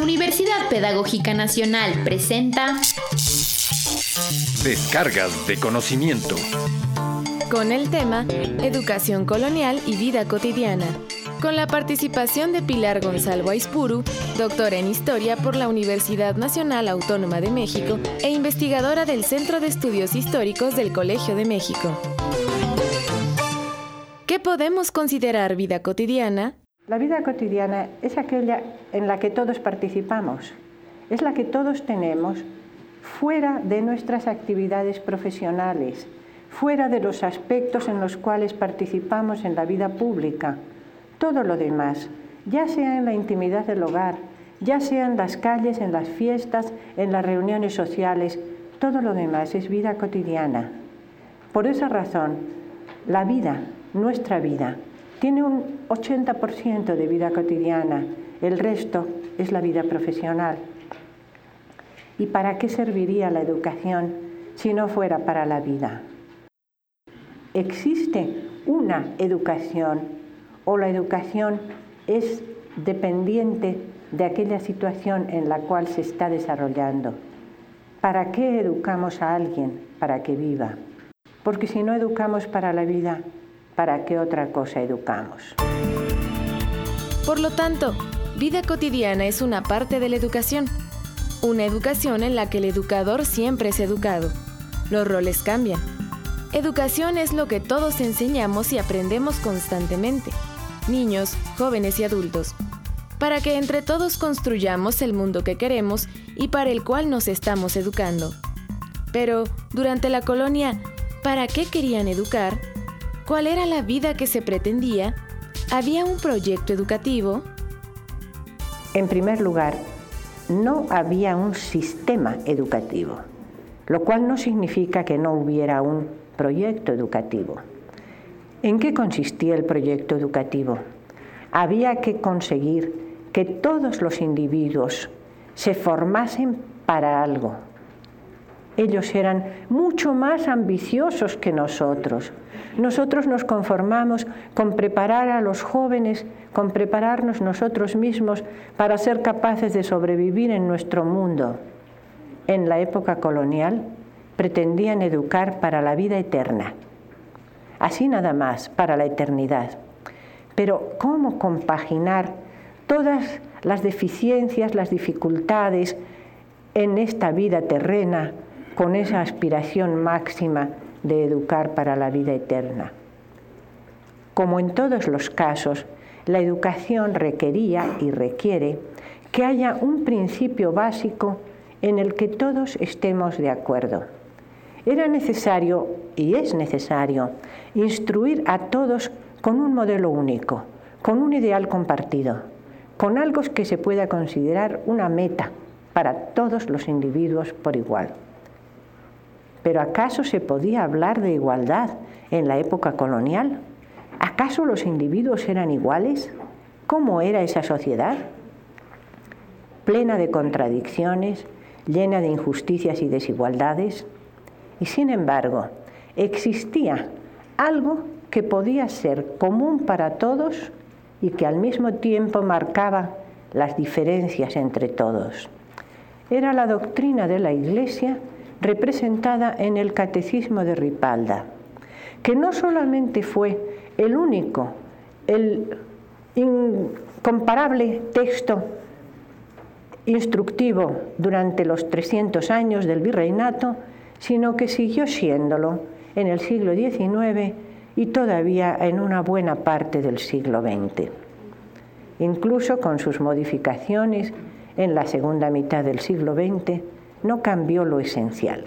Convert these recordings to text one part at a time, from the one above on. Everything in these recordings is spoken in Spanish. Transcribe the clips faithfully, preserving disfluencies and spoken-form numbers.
Universidad Pedagógica Nacional presenta Descargas de conocimiento. Con el tema Educación colonial y vida cotidiana. Con la participación de Pilar Gonzalo Aispuru, doctora en Historia por la Universidad Nacional Autónoma de México e investigadora del Centro de Estudios Históricos del Colegio de México. ¿Qué podemos considerar vida cotidiana? La vida cotidiana es aquella en la que todos participamos, es la que todos tenemos fuera de nuestras actividades profesionales, fuera de los aspectos en los cuales participamos en la vida pública. Todo lo demás, ya sea en la intimidad del hogar, ya sea en las calles, en las fiestas, en las reuniones sociales, todo lo demás es vida cotidiana. Por esa razón, la vida, nuestra vida, tiene un ochenta por ciento de vida cotidiana, el resto es la vida profesional. ¿Y para qué serviría la educación si no fuera para la vida? ¿Existe una educación o la educación es dependiente de aquella situación en la cual se está desarrollando? ¿Para qué educamos a alguien? Para que viva. Porque si no educamos para la vida, ¿para qué otra cosa educamos? Por lo tanto, vida cotidiana es una parte de la educación. Una educación en la que el educador siempre es educado. Los roles cambian. Educación es lo que todos enseñamos y aprendemos constantemente, niños, jóvenes y adultos, para que entre todos construyamos el mundo que queremos y para el cual nos estamos educando. Pero, durante la colonia, ¿para qué querían educar? ¿Cuál era la vida que se pretendía? ¿Había un proyecto educativo? En primer lugar, no había un sistema educativo, lo cual no significa que no hubiera un proyecto educativo. ¿En qué consistía el proyecto educativo? Había que conseguir que todos los individuos se formasen para algo. Ellos eran mucho más ambiciosos que nosotros. Nosotros nos conformamos con preparar a los jóvenes, con prepararnos nosotros mismos para ser capaces de sobrevivir en nuestro mundo. En la época colonial pretendían educar para la vida eterna. Así nada más, para la eternidad. Pero ¿cómo compaginar todas las deficiencias, las dificultades en esta vida terrena con esa aspiración máxima de educar para la vida eterna? Como en todos los casos, la educación requería y requiere que haya un principio básico en el que todos estemos de acuerdo. Era necesario, y es necesario, instruir a todos con un modelo único, con un ideal compartido, con algo que se pueda considerar una meta para todos los individuos por igual. ¿Pero acaso se podía hablar de igualdad en la época colonial? ¿Acaso los individuos eran iguales? ¿Cómo era esa sociedad? Plena de contradicciones, llena de injusticias y desigualdades. Y sin embargo, existía algo que podía ser común para todos y que al mismo tiempo marcaba las diferencias entre todos. Era la doctrina de la Iglesia representada en el Catecismo de Ripalda, que no solamente fue el único, el incomparable texto instructivo durante los trescientos años del virreinato, sino que siguió siéndolo en el siglo diecinueve y todavía en una buena parte del siglo veinte. Incluso con sus modificaciones en la segunda mitad del siglo veinte, no cambió lo esencial.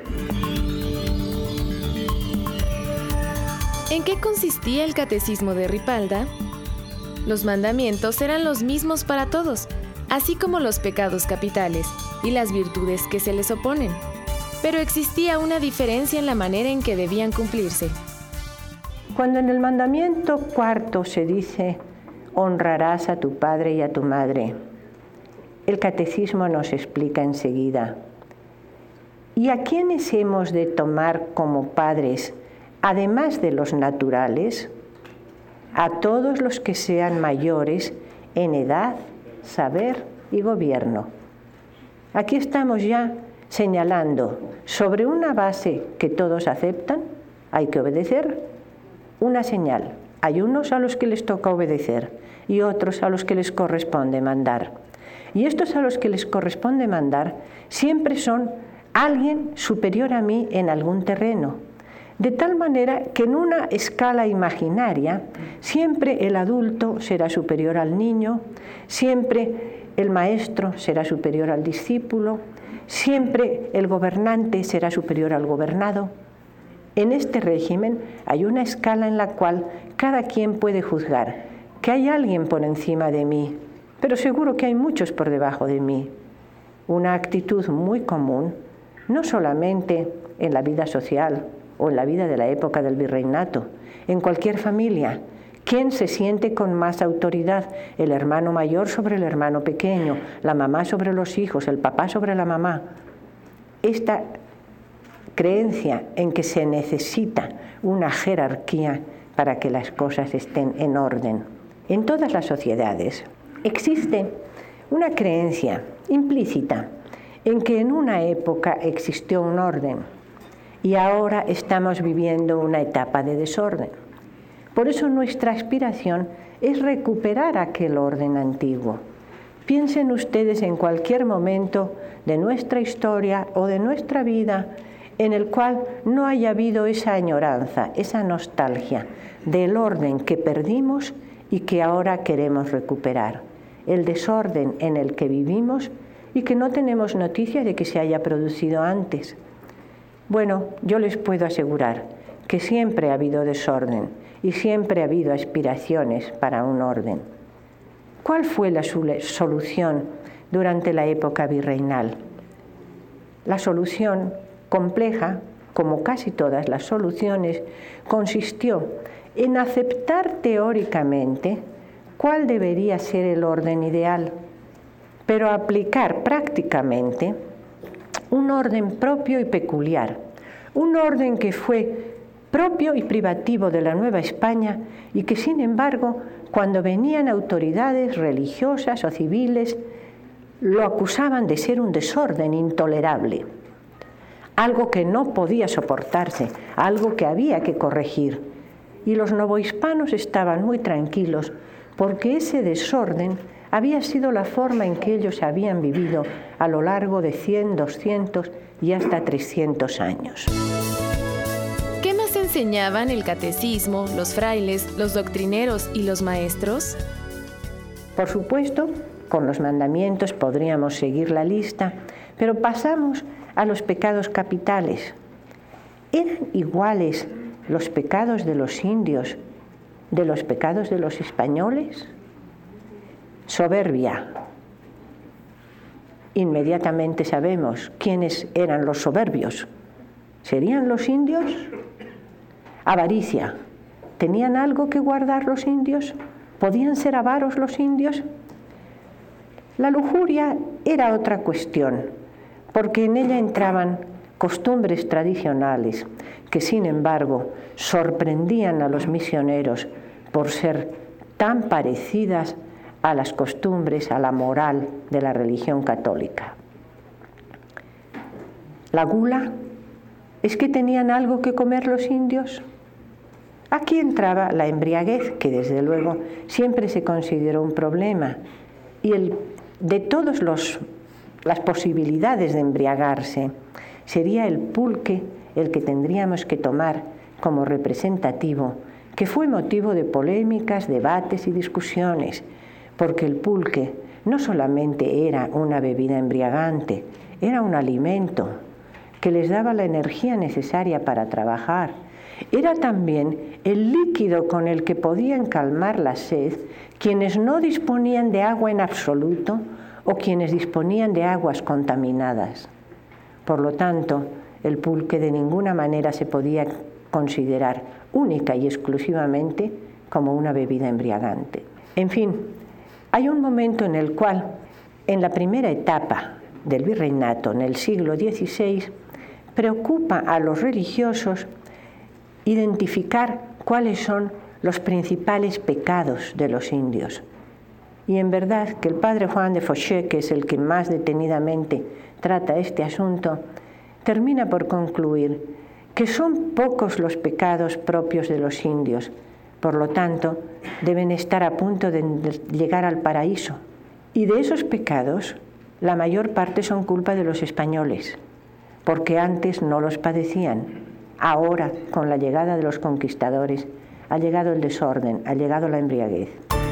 ¿En qué consistía el Catecismo de Ripalda? Los mandamientos eran los mismos para todos, así como los pecados capitales y las virtudes que se les oponen. Pero existía una diferencia en la manera en que debían cumplirse. Cuando en el mandamiento cuarto se dice honrarás a tu padre y a tu madre, el Catecismo nos explica enseguida: ¿y a quiénes hemos de tomar como padres, además de los naturales? A todos los que sean mayores en edad, saber y gobierno. Aquí estamos ya señalando sobre una base que todos aceptan, hay que obedecer, una señal. Hay unos a los que les toca obedecer y otros a los que les corresponde mandar. Y estos a los que les corresponde mandar siempre son alguien superior a mí en algún terreno. De tal manera que en una escala imaginaria siempre el adulto será superior al niño, siempre el maestro será superior al discípulo, siempre el gobernante será superior al gobernado. En este régimen hay una escala en la cual cada quien puede juzgar que hay alguien por encima de mí, pero seguro que hay muchos por debajo de mí. Una actitud muy común, no solamente en la vida social o en la vida de la época del virreinato, en cualquier familia. ¿Quién se siente con más autoridad? El hermano mayor sobre el hermano pequeño, la mamá sobre los hijos, el papá sobre la mamá. Esta creencia en que se necesita una jerarquía para que las cosas estén en orden. En todas las sociedades existe una creencia implícita en que en una época existió un orden y ahora estamos viviendo una etapa de desorden. Por eso nuestra aspiración es recuperar aquel orden antiguo. Piensen ustedes en cualquier momento de nuestra historia o de nuestra vida en el cual no haya habido esa añoranza, esa nostalgia del orden que perdimos y que ahora queremos recuperar. El desorden en el que vivimos y que no tenemos noticia de que se haya producido antes. Bueno, yo les puedo asegurar que siempre ha habido desorden y siempre ha habido aspiraciones para un orden. ¿Cuál fue la solución durante la época virreinal? La solución compleja, como casi todas las soluciones, consistió en aceptar teóricamente cuál debería ser el orden ideal, pero aplicar prácticamente un orden propio y peculiar, un orden que fue propio y privativo de la Nueva España y que, sin embargo, cuando venían autoridades religiosas o civiles, lo acusaban de ser un desorden intolerable. Algo que no podía soportarse, algo que había que corregir. Y los novohispanos estaban muy tranquilos porque ese desorden había sido la forma en que ellos habían vivido a lo largo de cien, doscientos y hasta trescientos años. ¿Qué más enseñaban el catecismo, los frailes, los doctrineros y los maestros? Por supuesto, con los mandamientos podríamos seguir la lista, pero pasamos a los pecados capitales. ¿Eran iguales los pecados de los indios de los pecados de los españoles? Soberbia. Inmediatamente sabemos quiénes eran los soberbios. ¿Serían los indios? Avaricia. ¿Tenían algo que guardar los indios? ¿Podían ser avaros los indios? La lujuria era otra cuestión, porque en ella entraban costumbres tradicionales que, sin embargo, sorprendían a los misioneros por ser tan parecidas a las costumbres, a la moral de la religión católica. La gula, ¿es que tenían algo que comer los indios? Aquí entraba la embriaguez, que desde luego siempre se consideró un problema, y el, de todas las posibilidades de embriagarse, sería el pulque el que tendríamos que tomar como representativo, que fue motivo de polémicas, debates y discusiones, porque el pulque no solamente era una bebida embriagante, era un alimento que les daba la energía necesaria para trabajar. Era también el líquido con el que podían calmar la sed quienes no disponían de agua en absoluto o quienes disponían de aguas contaminadas. Por lo tanto, el pulque de ninguna manera se podía considerar única y exclusivamente como una bebida embriagante. En fin, hay un momento en el cual, en la primera etapa del virreinato, en el siglo dieciséis, preocupa a los religiosos identificar cuáles son los principales pecados de los indios. Y en verdad que el padre Juan de Fauché, que es el que más detenidamente trata este asunto, termina por concluir que son pocos los pecados propios de los indios, por lo tanto, deben estar a punto de llegar al paraíso. Y de esos pecados, la mayor parte son culpa de los españoles, porque antes no los padecían. Ahora, con la llegada de los conquistadores, ha llegado el desorden, ha llegado la embriaguez.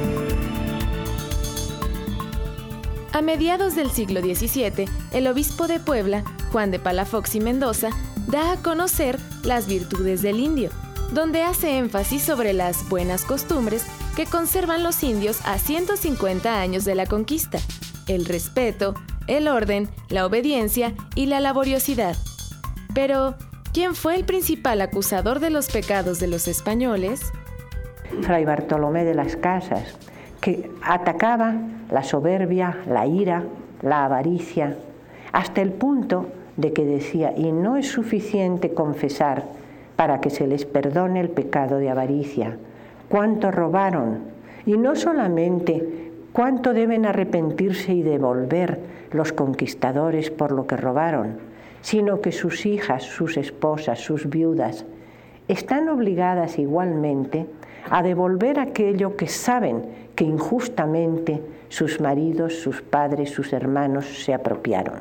A mediados del siglo diecisiete, el obispo de Puebla, Juan de Palafox y Mendoza, da a conocer las virtudes del indio, donde hace énfasis sobre las buenas costumbres que conservan los indios a ciento cincuenta años de la conquista: el respeto, el orden, la obediencia y la laboriosidad. Pero, ¿quién fue el principal acusador de los pecados de los españoles? Fray Bartolomé de las Casas, que atacaba la soberbia, la ira, la avaricia, hasta el punto de que decía: y no es suficiente confesar para que se les perdone el pecado de avaricia. ¿Cuánto robaron? Y no solamente cuánto deben arrepentirse y devolver los conquistadores por lo que robaron, sino que sus hijas, sus esposas, sus viudas, están obligadas igualmente a devolver aquello que saben que injustamente sus maridos, sus padres, sus hermanos se apropiaron.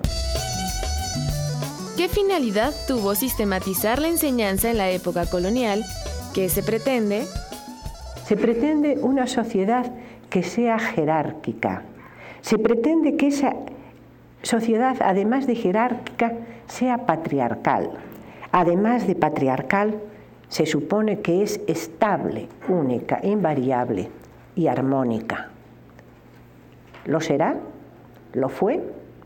¿Qué finalidad tuvo sistematizar la enseñanza en la época colonial? ¿Qué se pretende? Se pretende una sociedad que sea jerárquica. Se pretende que esa sociedad, además de jerárquica, sea patriarcal. Además de patriarcal, se supone que es estable, única, invariable y armónica. ¿Lo será? ¿Lo fue?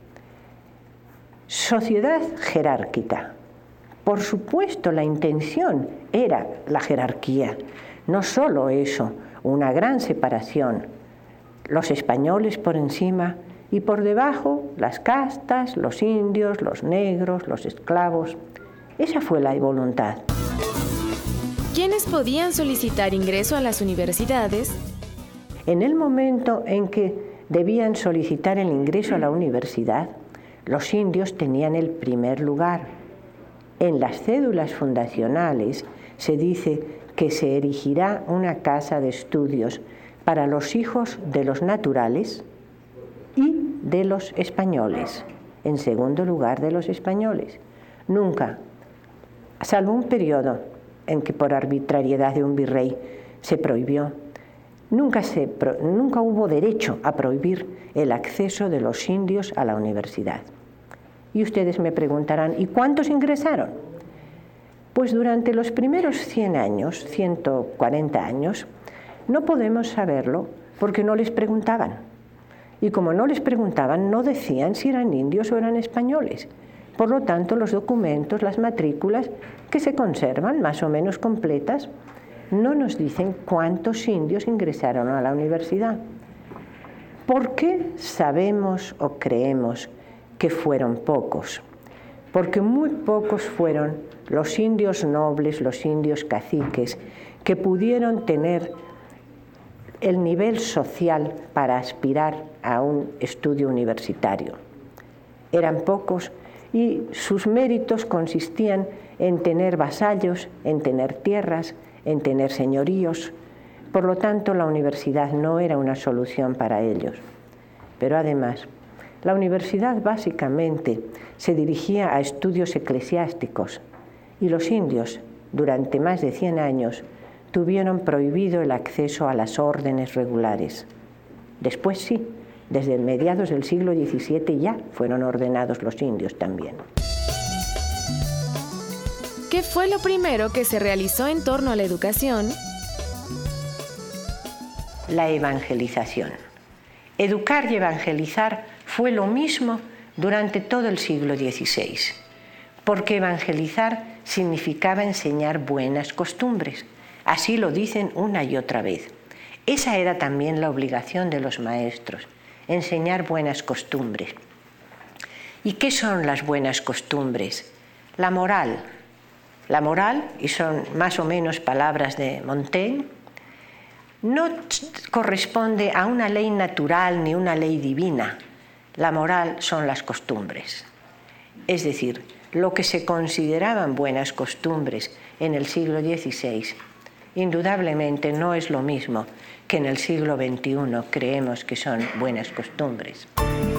Sociedad jerárquica. Por supuesto, la intención era la jerarquía. No solo eso, una gran separación. Los españoles por encima y por debajo las castas, los indios, los negros, los esclavos. Esa fue la voluntad. ¿Quiénes podían solicitar ingreso a las universidades? En el momento en que debían solicitar el ingreso a la universidad, los indios tenían el primer lugar. En las cédulas fundacionales se dice que se erigirá una casa de estudios para los hijos de los naturales y de los españoles, en segundo lugar de los españoles. Nunca, salvo un periodo en que por arbitrariedad de un virrey se prohibió, nunca, se, nunca hubo derecho a prohibir el acceso de los indios a la universidad. Y ustedes me preguntarán, ¿y cuántos ingresaron? Pues durante los primeros cien años, ciento cuarenta años, no podemos saberlo porque no les preguntaban. Y como no les preguntaban, no decían si eran indios o eran españoles. Por lo tanto, los documentos, las matrículas, que se conservan más o menos completas, no nos dicen cuántos indios ingresaron a la universidad. ¿Por qué sabemos o creemos que fueron pocos? Porque muy pocos fueron los indios nobles, los indios caciques, que pudieron tener el nivel social para aspirar a un estudio universitario. Eran pocos y sus méritos consistían en tener vasallos, en tener tierras, en tener señoríos. Por lo tanto, la universidad no era una solución para ellos. Pero además, la universidad básicamente se dirigía a estudios eclesiásticos y los indios, durante más de cien años, tuvieron prohibido el acceso a las órdenes regulares. Después sí, desde mediados del siglo diecisiete ya fueron ordenados los indios también. ¿Qué fue lo primero que se realizó en torno a la educación? La evangelización. Educar y evangelizar fue lo mismo durante todo el siglo dieciséis, porque evangelizar significaba enseñar buenas costumbres. Así lo dicen una y otra vez. Esa era también la obligación de los maestros, enseñar buenas costumbres. ¿Y qué son las buenas costumbres? La moral. La moral, y son más o menos palabras de Montaigne, no corresponde a una ley natural ni una ley divina. La moral son las costumbres. Es decir, lo que se consideraban buenas costumbres en el siglo dieciséis, indudablemente no es lo mismo que en el siglo veintiuno creemos que son buenas costumbres.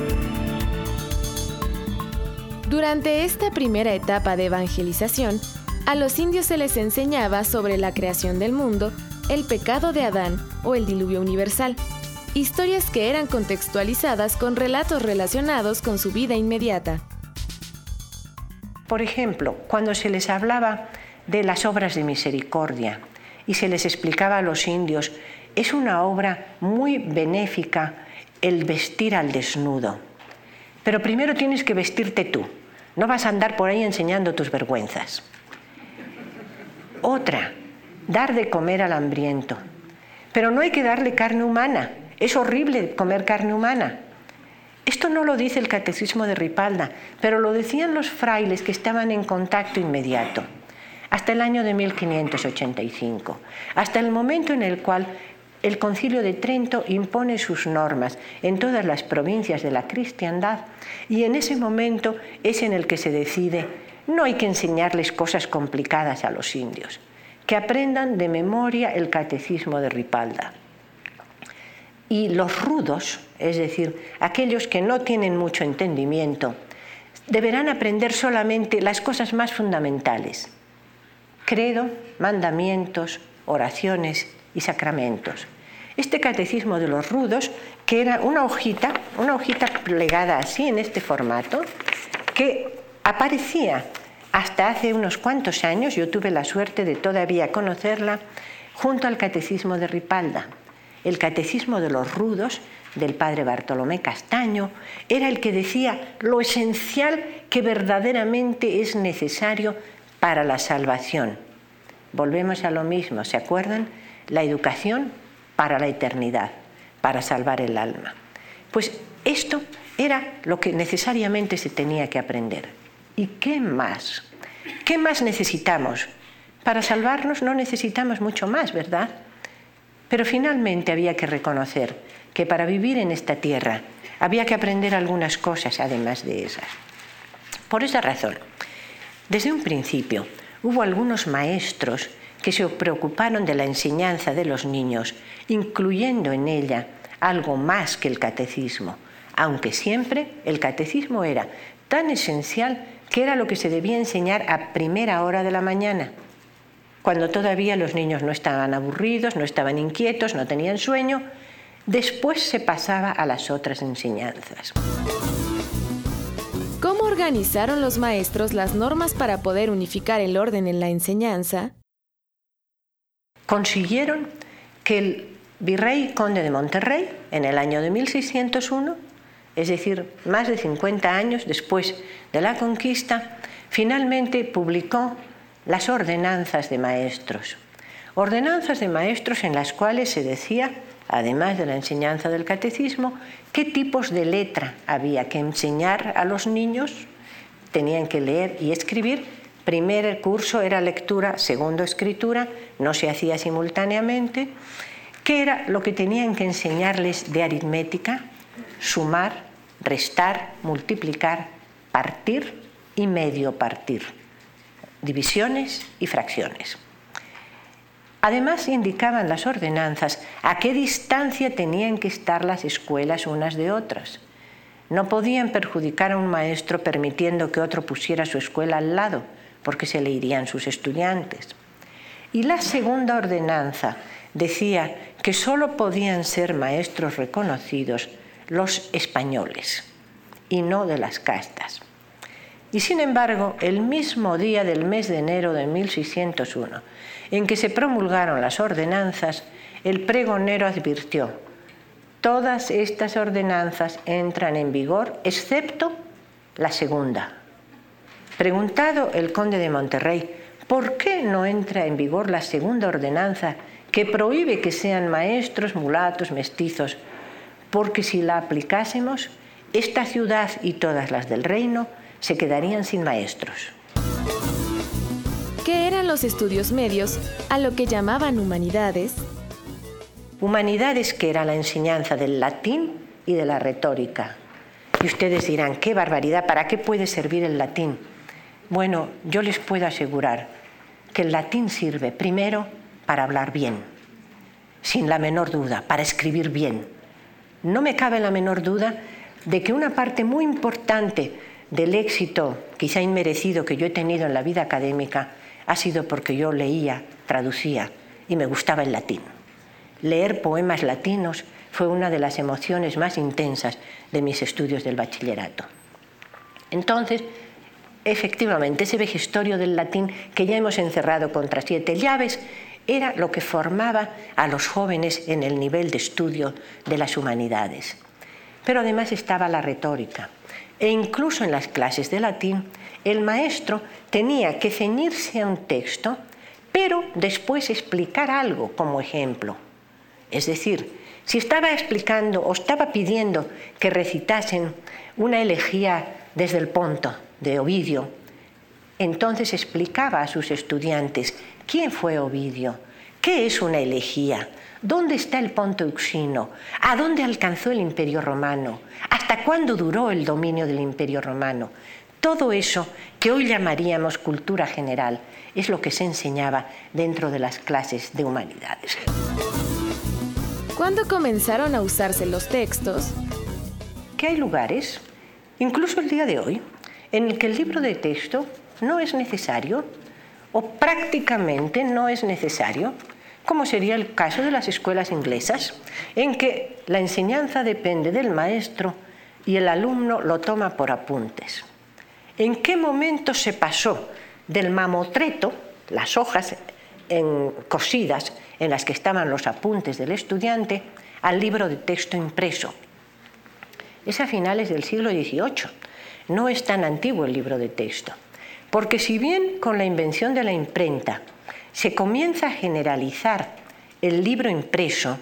Durante esta primera etapa de evangelización, a los indios se les enseñaba sobre la creación del mundo, el pecado de Adán o el diluvio universal, historias que eran contextualizadas con relatos relacionados con su vida inmediata. Por ejemplo, cuando se les hablaba de las obras de misericordia y se les explicaba a los indios, es una obra muy benéfica el vestir al desnudo. Pero primero tienes que vestirte tú, no vas a andar por ahí enseñando tus vergüenzas. Otra, dar de comer al hambriento. Pero no hay que darle carne humana, es horrible comer carne humana. Esto no lo dice el Catecismo de Ripalda, pero lo decían los frailes que estaban en contacto inmediato, hasta el año de mil quinientos ochenta y cinco, hasta el momento en el cual el Concilio de Trento impone sus normas en todas las provincias de la cristiandad, y en ese momento es en el que se decide: no hay que enseñarles cosas complicadas a los indios, que aprendan de memoria el Catecismo de Ripalda. Y los rudos, es decir, aquellos que no tienen mucho entendimiento, deberán aprender solamente las cosas más fundamentales: credo, mandamientos, oraciones y sacramentos. Este catecismo de los rudos, que era una hojita, una hojita plegada así en este formato, que aparecía hasta hace unos cuantos años, yo tuve la suerte de todavía conocerla, junto al Catecismo de Ripalda. El Catecismo de los rudos, del padre Bartolomé Castaño, era el que decía lo esencial que verdaderamente es necesario para la salvación. Volvemos a lo mismo, ¿se acuerdan? La educación para la eternidad, para salvar el alma. Pues esto era lo que necesariamente se tenía que aprender. ¿Y qué más? ¿Qué más necesitamos? Para salvarnos no necesitamos mucho más, ¿verdad? Pero finalmente había que reconocer que para vivir en esta tierra había que aprender algunas cosas además de esas. Por esa razón, desde un principio hubo algunos maestros que se preocuparon de la enseñanza de los niños, incluyendo en ella algo más que el catecismo, aunque siempre el catecismo era tan esencial que era lo que se debía enseñar a primera hora de la mañana, cuando todavía los niños no estaban aburridos, no estaban inquietos, no tenían sueño. Después se pasaba a las otras enseñanzas. ¿Cómo organizaron los maestros las normas para poder unificar el orden en la enseñanza? Consiguieron que el virrey conde de Monterrey, en el año de mil seiscientos uno, es decir, más de cincuenta años después de la conquista, finalmente publicó las ordenanzas de maestros. Ordenanzas de maestros en las cuales se decía, además de la enseñanza del catecismo, qué tipos de letra había que enseñar a los niños. Tenían que leer y escribir. Primer curso era lectura, segundo escritura, no se hacía simultáneamente. ¿Qué era lo que tenían que enseñarles de aritmética? Sumar, restar, multiplicar, partir y medio partir. Divisiones y fracciones. Además, indicaban las ordenanzas a qué distancia tenían que estar las escuelas unas de otras. No podían perjudicar a un maestro permitiendo que otro pusiera su escuela al lado, porque se le irían sus estudiantes. Y la segunda ordenanza decía que solo podían ser maestros reconocidos los españoles y no de las castas. Y sin embargo, el mismo día del mes de enero de mil seiscientos uno, en que se promulgaron las ordenanzas, el pregonero advirtió: todas estas ordenanzas entran en vigor, excepto la segunda. Preguntado el conde de Monterrey, ¿por qué no entra en vigor la segunda ordenanza que prohíbe que sean maestros, mulatos, mestizos? Porque si la aplicásemos, esta ciudad y todas las del reino se quedarían sin maestros. ¿Qué eran los estudios medios, a lo que llamaban humanidades? Humanidades, que era la enseñanza del latín y de la retórica. Y ustedes dirán, qué barbaridad, ¿para qué puede servir el latín? Bueno, yo les puedo asegurar que el latín sirve primero para hablar bien, sin la menor duda, para escribir bien. No me cabe la menor duda de que una parte muy importante del éxito, quizá inmerecido, que yo he tenido en la vida académica ha sido porque yo leía, traducía y me gustaba el latín. Leer poemas latinos fue una de las emociones más intensas de mis estudios del bachillerato. Entonces, efectivamente, ese vejestorio del latín que ya hemos encerrado contra siete llaves era lo que formaba a los jóvenes en el nivel de estudio de las humanidades. Pero además estaba la retórica. E incluso en las clases de latín, el maestro tenía que ceñirse a un texto, pero después explicar algo como ejemplo. Es decir, si estaba explicando o estaba pidiendo que recitasen una elegía desde el Ponto de Ovidio, entonces explicaba a sus estudiantes quién fue Ovidio, qué es una elegía, dónde está el Ponto Euxino, a dónde alcanzó el Imperio Romano, hasta cuándo duró el dominio del Imperio Romano. Todo eso que hoy llamaríamos cultura general es lo que se enseñaba dentro de las clases de humanidades. ¿Cuándo comenzaron a usarse los textos? Que hay lugares, incluso el día de hoy, en el que el libro de texto no es necesario o prácticamente no es necesario, como sería el caso de las escuelas inglesas, en que la enseñanza depende del maestro y el alumno lo toma por apuntes. ¿En qué momento se pasó del mamotreto, las hojas en, cosidas en las que estaban los apuntes del estudiante, al libro de texto impreso? Es a finales del siglo dieciocho. No es tan antiguo el libro de texto, porque si bien con la invención de la imprenta se comienza a generalizar el libro impreso,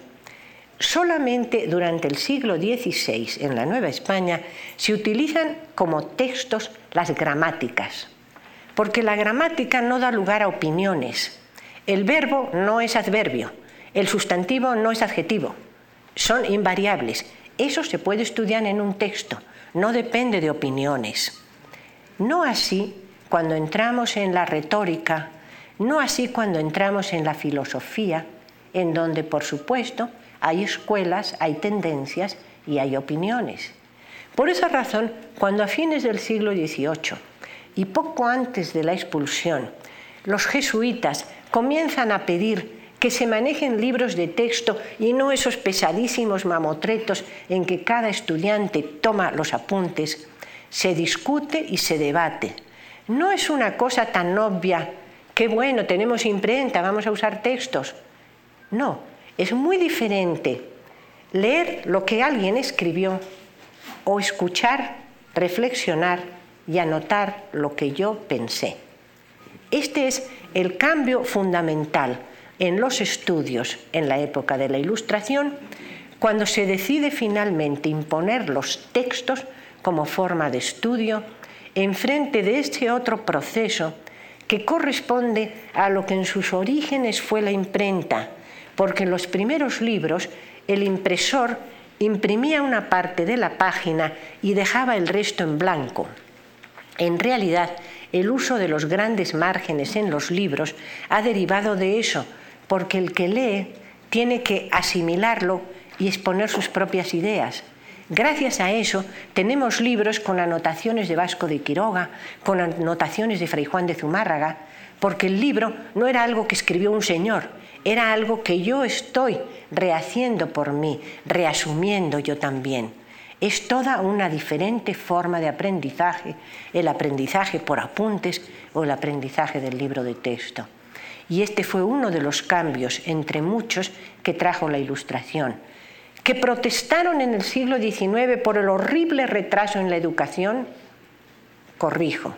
solamente durante el siglo dieciséis en la Nueva España se utilizan como textos las gramáticas, porque la gramática no da lugar a opiniones. El verbo no es adverbio, el sustantivo no es adjetivo, son invariables. Eso se puede estudiar en un texto, no depende de opiniones. No así cuando entramos en la retórica, no así cuando entramos en la filosofía, en donde, por supuesto, hay escuelas, hay tendencias y hay opiniones. Por esa razón, cuando a fines del siglo dieciocho y poco antes de la expulsión, los jesuitas comienzan a pedir que se manejen libros de texto y no esos pesadísimos mamotretos en que cada estudiante toma los apuntes, se discute y se debate. No es una cosa tan obvia que, bueno, tenemos imprenta, vamos a usar textos. No, es muy diferente leer lo que alguien escribió o escuchar, reflexionar y anotar lo que yo pensé. Este es el cambio fundamental en los estudios en la época de la Ilustración, cuando se decide finalmente imponer los textos como forma de estudio enfrente de este otro proceso que corresponde a lo que en sus orígenes fue la imprenta, porque en los primeros libros el impresor imprimía una parte de la página y dejaba el resto en blanco. En realidad, el uso de los grandes márgenes en los libros ha derivado de eso, porque el que lee tiene que asimilarlo y exponer sus propias ideas. Gracias a eso tenemos libros con anotaciones de Vasco de Quiroga, con anotaciones de Fray Juan de Zumárraga, porque el libro no era algo que escribió un señor, era algo que yo estoy rehaciendo por mí, reasumiendo yo también. Es toda una diferente forma de aprendizaje, el aprendizaje por apuntes o el aprendizaje del libro de texto. Y este fue uno de los cambios, entre muchos, que trajo la Ilustración, que protestaron en el siglo diecinueve por el horrible retraso en la educación. Corrijo,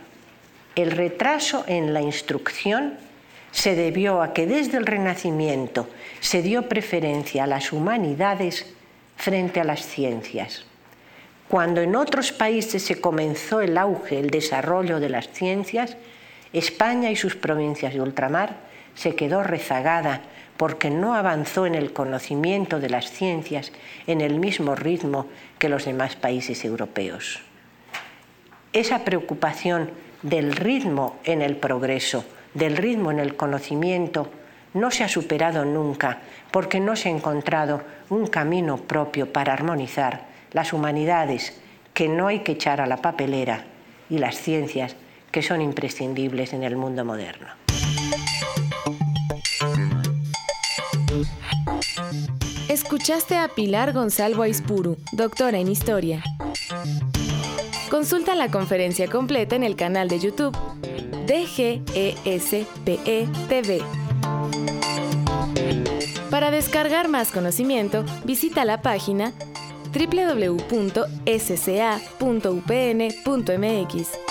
el retraso en la instrucción se debió a que desde el Renacimiento se dio preferencia a las humanidades frente a las ciencias. Cuando en otros países se comenzó el auge, el desarrollo de las ciencias, España y sus provincias de ultramar se quedó rezagada porque no avanzó en el conocimiento de las ciencias en el mismo ritmo que los demás países europeos. Esa preocupación del ritmo en el progreso, del ritmo en el conocimiento, no se ha superado nunca, porque no se ha encontrado un camino propio para armonizar las humanidades que no hay que echar a la papelera y las ciencias que son imprescindibles en el mundo moderno. Escuchaste a Pilar Gonzalo Aispuru, doctora en Historia. Consulta la conferencia completa en el canal de YouTube D G E S P E T V. Para descargar más conocimiento, visita la página doble u doble u doble u punto s c a punto u p n punto m x.